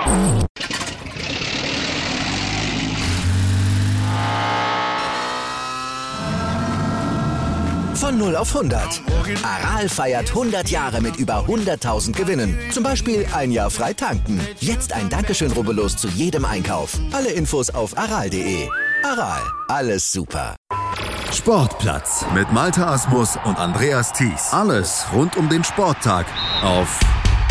Von 0 auf 100. Aral feiert 100 Jahre mit über 100.000 Gewinnen. Zum Beispiel ein Jahr frei tanken. Jetzt ein Dankeschön, rubbellos zu jedem Einkauf. Alle Infos auf aral.de. Aral, alles super. Sportplatz mit Malte Asmus und Andreas Thies. Alles rund um den Sporttag auf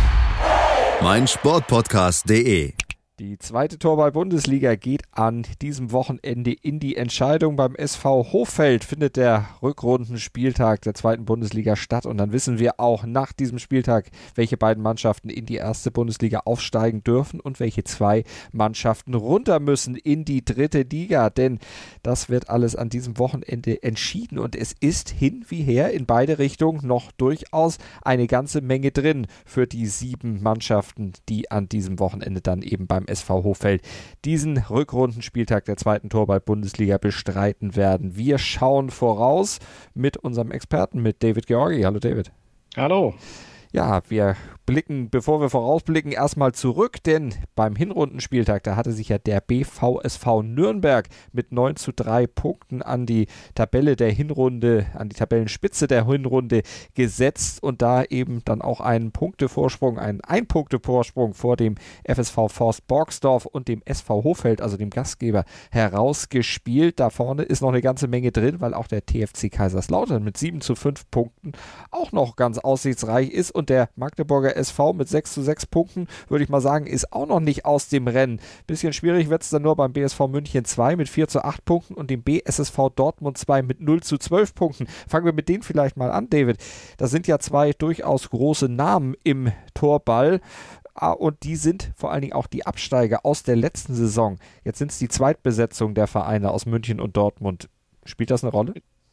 meinsportpodcast.de. Die zweite Torball-Bundesliga geht an diesem Wochenende in die Entscheidung. Beim SV Hoffeld findet der Rückrundenspieltag der zweiten Bundesliga statt. Und dann wissen wir auch nach diesem Spieltag, welche beiden Mannschaften in die erste Bundesliga aufsteigen dürfen und welche zwei Mannschaften runter müssen in die dritte Liga. Denn das wird alles an diesem Wochenende entschieden. Und es ist hin wie her in beide Richtungen noch durchaus eine ganze Menge drin für die 7 Mannschaften, die an diesem Wochenende dann eben beim SV Hoffeld diesen Rückrundenspieltag der zweiten Torball-Bundesliga bestreiten werden. Wir schauen voraus mit unserem Experten, mit David Georgi. Hallo David. Hallo. Ja, wir blicken, bevor wir vorausblicken, erstmal zurück, denn beim Hinrundenspieltag, da hatte sich ja der BVSV Nürnberg mit 9:3 Punkten an die Tabelle der Hinrunde, an die Tabellenspitze der Hinrunde gesetzt und da eben dann auch einen Punktevorsprung, einen Ein-Punkte-Vorsprung vor dem FSV Forst Borgsdorf und dem SV Hoffeld, also dem Gastgeber, herausgespielt. Da vorne ist noch eine ganze Menge drin, weil auch der TFC Kaiserslautern mit 7:5 Punkten auch noch ganz aussichtsreich ist. Und der Magdeburger SV mit 6:6 Punkten, würde ich mal sagen, ist auch noch nicht aus dem Rennen. Bisschen schwierig wird es dann nur beim BSV München 2 mit 4:8 Punkten und dem BSSV Dortmund 2 mit 0:12 Punkten. Fangen wir mit denen vielleicht mal an, David. Das sind ja zwei durchaus große Namen im Torball. Und die sind vor allen Dingen auch die Absteiger aus der letzten Saison. Jetzt sind es die Zweitbesetzung der Vereine aus München und Dortmund. Spielt das eine Rolle?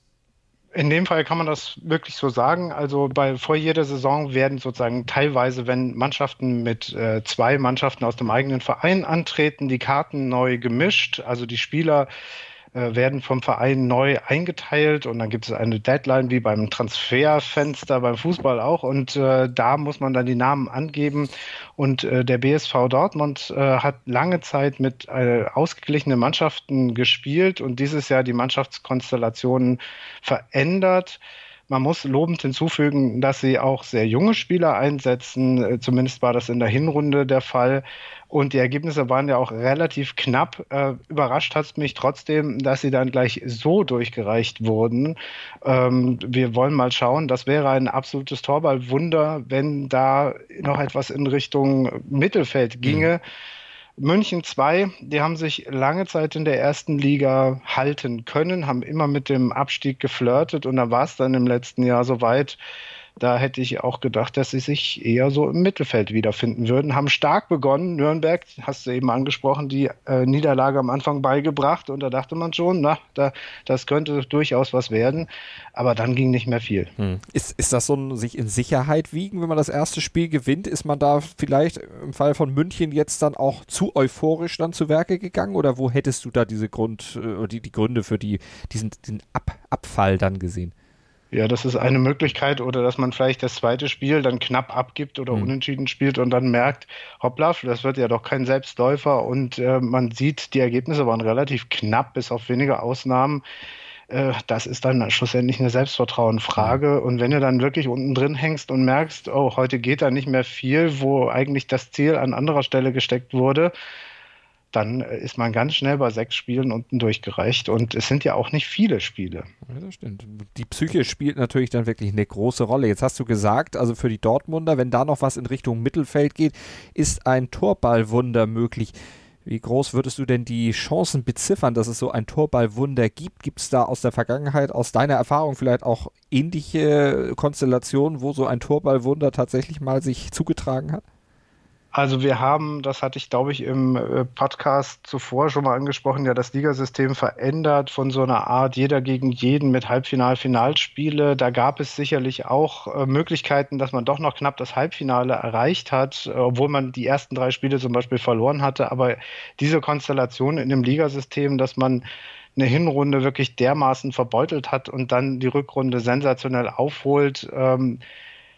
In dem Fall kann man das wirklich so sagen. Also vor jeder Saison werden sozusagen teilweise, wenn Mannschaften mit 2 Mannschaften aus dem eigenen Verein antreten, die Karten neu gemischt. Also die Spieler werden vom Verein neu eingeteilt und dann gibt es eine Deadline wie beim Transferfenster beim Fußball auch und da muss man dann die Namen angeben und der BSV Dortmund hat lange Zeit mit ausgeglichenen Mannschaften gespielt und dieses Jahr die Mannschaftskonstellationen verändert. Man muss lobend hinzufügen, dass sie auch sehr junge Spieler einsetzen. Zumindest war das in der Hinrunde der Fall. Und die Ergebnisse waren ja auch relativ knapp. Überrascht hat es mich trotzdem, dass sie dann gleich so durchgereicht wurden. Wir wollen mal schauen. Das wäre ein absolutes Torballwunder, wenn da noch etwas in Richtung Mittelfeld ginge. München 2, die haben sich lange Zeit in der ersten Liga halten können, haben immer mit dem Abstieg geflirtet und da war es dann im letzten Jahr soweit. Da hätte ich auch gedacht, dass sie sich eher so im Mittelfeld wiederfinden würden. Haben stark begonnen. Nürnberg, hast du eben angesprochen, die Niederlage am Anfang beigebracht. Und da dachte man schon, das könnte durchaus was werden. Aber dann ging nicht mehr viel. Ist das so ein sich in Sicherheit wiegen, wenn man das erste Spiel gewinnt? Ist man da vielleicht im Fall von München jetzt dann auch zu euphorisch dann zu Werke gegangen? Oder wo hättest du da die Gründe für diesen Abfall dann gesehen? Ja, das ist eine Möglichkeit oder dass man vielleicht das zweite Spiel dann knapp abgibt oder unentschieden spielt und dann merkt, hoppla, das wird ja doch kein Selbstläufer und man sieht, die Ergebnisse waren relativ knapp, bis auf wenige Ausnahmen. Das ist dann schlussendlich eine Selbstvertrauensfrage und wenn du dann wirklich unten drin hängst und merkst, oh, heute geht da nicht mehr viel, wo eigentlich das Ziel an anderer Stelle gesteckt wurde, dann ist man ganz schnell bei 6 Spielen unten durchgereicht. Und es sind ja auch nicht viele Spiele. Ja, das stimmt. Die Psyche spielt natürlich dann wirklich eine große Rolle. Jetzt hast du gesagt, also für die Dortmunder, wenn da noch was in Richtung Mittelfeld geht, ist ein Torballwunder möglich. Wie groß würdest du denn die Chancen beziffern, dass es so ein Torballwunder gibt? Gibt es da aus der Vergangenheit, aus deiner Erfahrung vielleicht auch ähnliche Konstellationen, wo so ein Torballwunder tatsächlich mal sich zugetragen hat? Also wir haben, das hatte ich glaube ich im Podcast zuvor schon mal angesprochen, ja das Ligasystem verändert von so einer Art jeder gegen jeden mit Halbfinal-Finalspiele. Da gab es sicherlich auch Möglichkeiten, dass man doch noch knapp das Halbfinale erreicht hat, obwohl man die ersten 3 Spiele zum Beispiel verloren hatte. Aber diese Konstellation in dem Ligasystem, dass man eine Hinrunde wirklich dermaßen verbeutelt hat und dann die Rückrunde sensationell aufholt,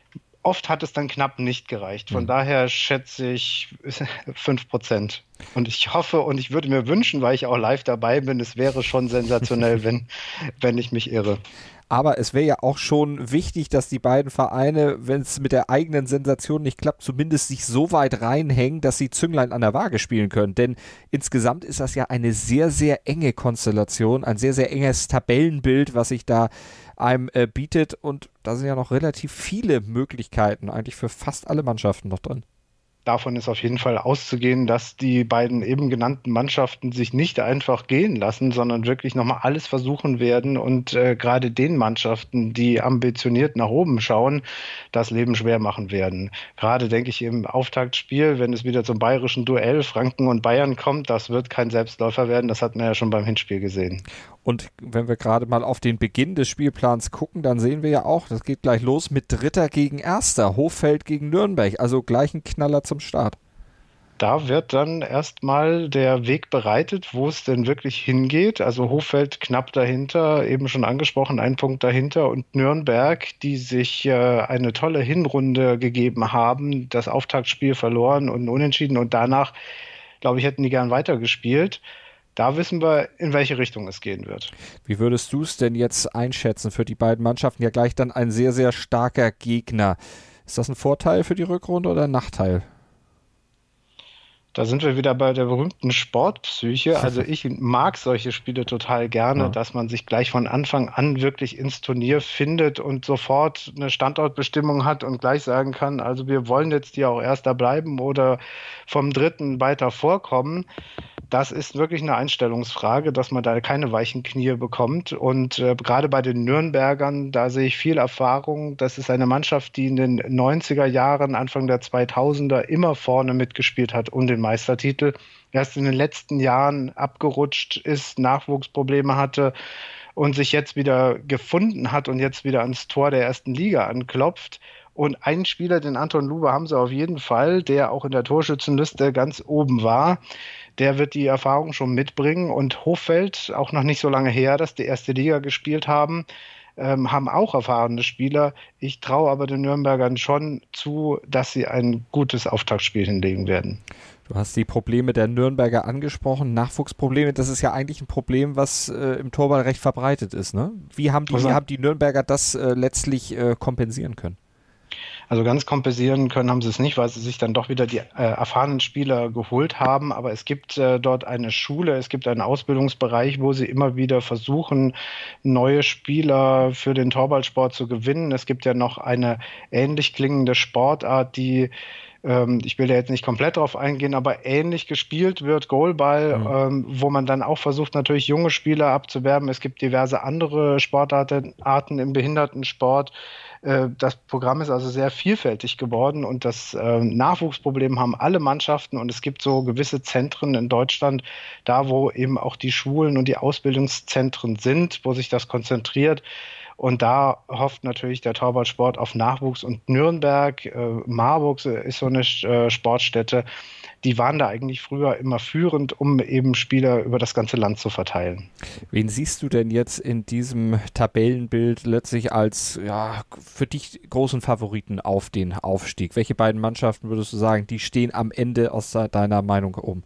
oft hat es dann knapp nicht gereicht. Von daher schätze ich 5%. Und ich hoffe und ich würde mir wünschen, weil ich auch live dabei bin, es wäre schon sensationell, wenn ich mich irre. Aber es wäre ja auch schon wichtig, dass die beiden Vereine, wenn es mit der eigenen Sensation nicht klappt, zumindest sich so weit reinhängen, dass sie Zünglein an der Waage spielen können. Denn insgesamt ist das ja eine sehr, sehr enge Konstellation, ein sehr, sehr enges Tabellenbild, was sich da einem bietet. Und da sind ja noch relativ viele Möglichkeiten eigentlich für fast alle Mannschaften noch drin. Davon ist auf jeden Fall auszugehen, dass die beiden eben genannten Mannschaften sich nicht einfach gehen lassen, sondern wirklich nochmal alles versuchen werden und gerade den Mannschaften, die ambitioniert nach oben schauen, das Leben schwer machen werden. Gerade denke ich im Auftaktspiel, wenn es wieder zum bayerischen Duell Franken und Bayern kommt, das wird kein Selbstläufer werden, das hat man ja schon beim Hinspiel gesehen. Und wenn wir gerade mal auf den Beginn des Spielplans gucken, dann sehen wir ja auch, das geht gleich los mit Dritter gegen Erster, Hoffeld gegen Nürnberg, also gleich ein Knaller zum Start. Da wird dann erstmal der Weg bereitet, wo es denn wirklich hingeht. Also Hoffeld knapp dahinter, eben schon angesprochen, ein Punkt dahinter und Nürnberg, die sich eine tolle Hinrunde gegeben haben, das Auftaktspiel verloren und unentschieden und danach, glaube ich, hätten die gern weitergespielt. Da wissen wir, in welche Richtung es gehen wird. Wie würdest du es denn jetzt einschätzen für die beiden Mannschaften? Ja, gleich dann ein sehr, sehr starker Gegner. Ist das ein Vorteil für die Rückrunde oder ein Nachteil? Da sind wir wieder bei der berühmten Sportpsyche. Also ich mag solche Spiele total gerne, dass man sich gleich von Anfang an wirklich ins Turnier findet und sofort eine Standortbestimmung hat und gleich sagen kann, also wir wollen jetzt hier auch Erster bleiben oder vom Dritten weiter vorkommen. Das ist wirklich eine Einstellungsfrage, dass man da keine weichen Knie bekommt. Und gerade bei den Nürnbergern, da sehe ich viel Erfahrung. Das ist eine Mannschaft, die in den 90er Jahren, Anfang der 2000er immer vorne mitgespielt hat um den Meistertitel. Erst in den letzten Jahren abgerutscht ist, Nachwuchsprobleme hatte und sich jetzt wieder gefunden hat und jetzt wieder ans Tor der ersten Liga anklopft. Und einen Spieler, den Anton Lube, haben sie auf jeden Fall, der auch in der Torschützenliste ganz oben war. Der wird die Erfahrung schon mitbringen. Und Hoffeld, auch noch nicht so lange her, dass die erste Liga gespielt haben, haben auch erfahrene Spieler. Ich traue aber den Nürnbergern schon zu, dass sie ein gutes Auftaktspiel hinlegen werden. Du hast die Probleme der Nürnberger angesprochen, Nachwuchsprobleme, das ist ja eigentlich ein Problem, was im Torball recht verbreitet ist, ne? Wie haben die Nürnberger das letztlich kompensieren können? Also ganz kompensieren können haben sie es nicht, weil sie sich dann doch wieder die erfahrenen Spieler geholt haben. Aber es gibt dort eine Schule, es gibt einen Ausbildungsbereich, wo sie immer wieder versuchen, neue Spieler für den Torballsport zu gewinnen. Es gibt ja noch eine ähnlich klingende Sportart, die ich will da jetzt nicht komplett drauf eingehen, aber ähnlich gespielt wird, Goalball, wo man dann auch versucht, natürlich junge Spieler abzuwerben. Es gibt diverse andere Sportarten im Behindertensport. Das Programm ist also sehr vielfältig geworden und das Nachwuchsproblem haben alle Mannschaften und es gibt so gewisse Zentren in Deutschland, da wo eben auch die Schulen und die Ausbildungszentren sind, wo sich das konzentriert. Und da hofft natürlich der Torballsport auf Nachwuchs und Nürnberg, Marburg ist so eine Sportstätte, die waren da eigentlich früher immer führend, um eben Spieler über das ganze Land zu verteilen. Wen siehst du denn jetzt in diesem Tabellenbild letztlich als für dich großen Favoriten auf den Aufstieg? Welche beiden Mannschaften würdest du sagen, die stehen am Ende aus deiner Meinung oben?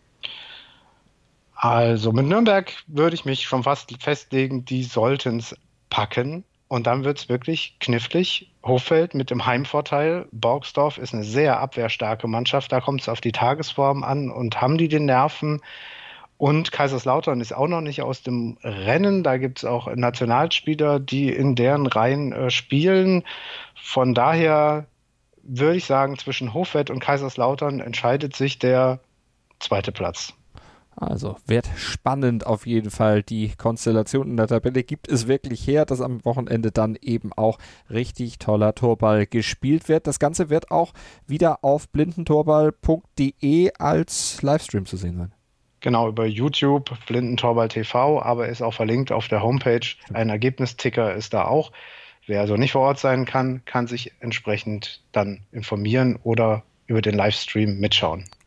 Also mit Nürnberg würde ich mich schon fast festlegen, die sollten es packen. Und dann wird es wirklich knifflig. Hoffeld mit dem Heimvorteil. Borgsdorf ist eine sehr abwehrstarke Mannschaft. Da kommt es auf die Tagesform an. Und haben die den Nerven? Und Kaiserslautern ist auch noch nicht aus dem Rennen. Da gibt es auch Nationalspieler, die in deren Reihen spielen. Von daher würde ich sagen, zwischen Hoffeld und Kaiserslautern entscheidet sich der zweite Platz. Also wird spannend auf jeden Fall. Die Konstellation in der Tabelle gibt es wirklich her, dass am Wochenende dann eben auch richtig toller Torball gespielt wird. Das Ganze wird auch wieder auf blindentorball.de als Livestream zu sehen sein. Genau, über YouTube, Blindentorball TV, aber ist auch verlinkt auf der Homepage. Ein Ergebnisticker ist da auch. Wer also nicht vor Ort sein kann, kann sich entsprechend dann informieren oder über den Livestream mitschauen.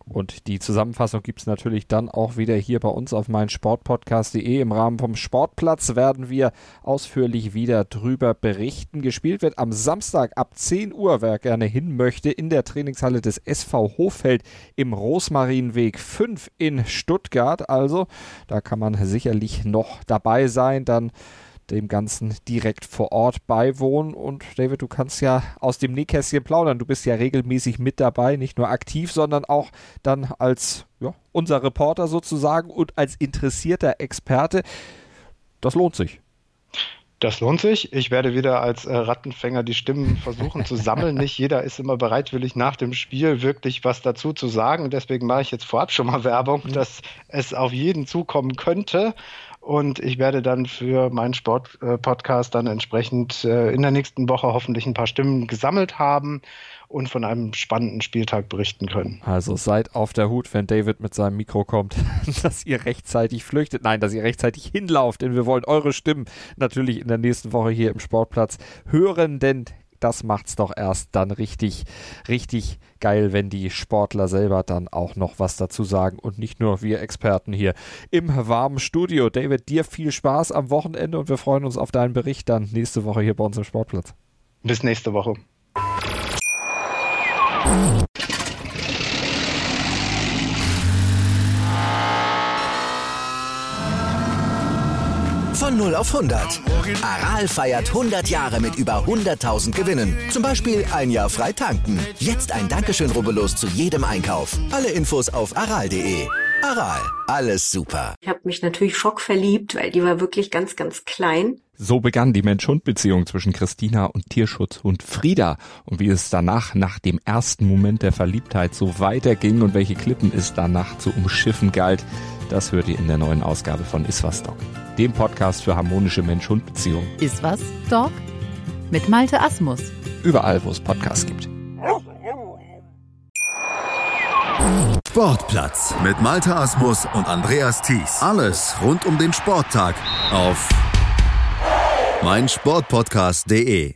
Und die Zusammenfassung gibt es natürlich dann auch wieder hier bei uns auf meinsportpodcast.de. Im Rahmen vom Sportplatz werden wir ausführlich wieder drüber berichten. Gespielt wird am Samstag ab 10 Uhr, wer gerne hin möchte, in der Trainingshalle des SV Hoffeld im Rosmarinweg 5 in Stuttgart. Also da kann man sicherlich noch dabei sein, dann dem Ganzen direkt vor Ort beiwohnen. Und David, du kannst ja aus dem Nähkästchen plaudern. Du bist ja regelmäßig mit dabei, nicht nur aktiv, sondern auch dann als unser Reporter sozusagen und als interessierter Experte. Das lohnt sich. Das lohnt sich. Ich werde wieder als Rattenfänger die Stimmen versuchen zu sammeln. Nicht jeder ist immer bereitwillig nach dem Spiel wirklich was dazu zu sagen. Deswegen mache ich jetzt vorab schon mal Werbung, dass es auf jeden zukommen könnte. Und ich werde dann für meinen Sport-Podcast dann entsprechend in der nächsten Woche hoffentlich ein paar Stimmen gesammelt haben und von einem spannenden Spieltag berichten können. Also seid auf der Hut, wenn David mit seinem Mikro kommt, dass ihr rechtzeitig flüchtet. Nein, dass ihr rechtzeitig hinlauft, denn wir wollen eure Stimmen natürlich in der nächsten Woche hier im Sportplatz hören, denn das macht's doch erst dann richtig, richtig geil, wenn die Sportler selber dann auch noch was dazu sagen und nicht nur wir Experten hier im warmen Studio. David, dir viel Spaß am Wochenende und wir freuen uns auf deinen Bericht dann nächste Woche hier bei uns im Sportplatz. Bis nächste Woche. Von 0 auf 100. Aral feiert 100 Jahre mit über 100.000 Gewinnen. Zum Beispiel ein Jahr frei tanken. Jetzt ein Dankeschön, rubbellos zu jedem Einkauf. Alle Infos auf aral.de. Aral, alles super. Ich habe mich natürlich schockverliebt, weil die war wirklich ganz, ganz klein. So begann die Mensch-Hund-Beziehung zwischen Christina und Tierschutzhund Frieda. Und wie es danach, nach dem ersten Moment der Verliebtheit, so weiterging und welche Klippen es danach zu umschiffen galt, das hört ihr in der neuen Ausgabe von Iswas Dog, dem Podcast für harmonische Mensch-Hund-Beziehungen. Iswas Dog mit Malte Asmus. Überall, wo es Podcasts gibt. Sportplatz mit Malte Asmus und Andreas Thies. Alles rund um den Sporttag auf meinsportpodcast.de.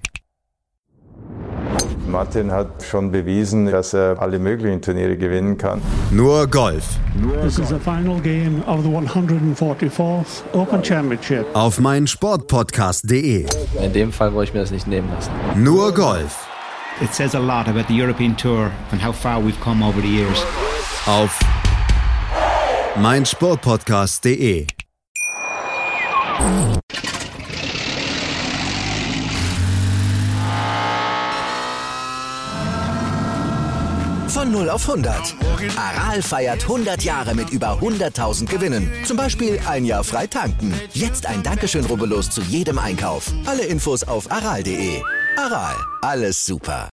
Martin hat schon bewiesen, dass er alle möglichen Turniere gewinnen kann. Nur Golf. This is the final game of the 144th Open Championship. Auf meinsportpodcast.de. In dem Fall wollte ich mir das nicht nehmen lassen. Nur Golf. It says a lot about the European Tour and how far we've come over the years. Auf meinsportpodcast.de. Von 0 auf 100. Aral feiert 100 Jahre mit über 100.000 Gewinnen. Zum Beispiel ein Jahr frei tanken. Jetzt ein Dankeschön, rubbellos zu jedem Einkauf. Alle Infos auf aral.de. Aral, alles super.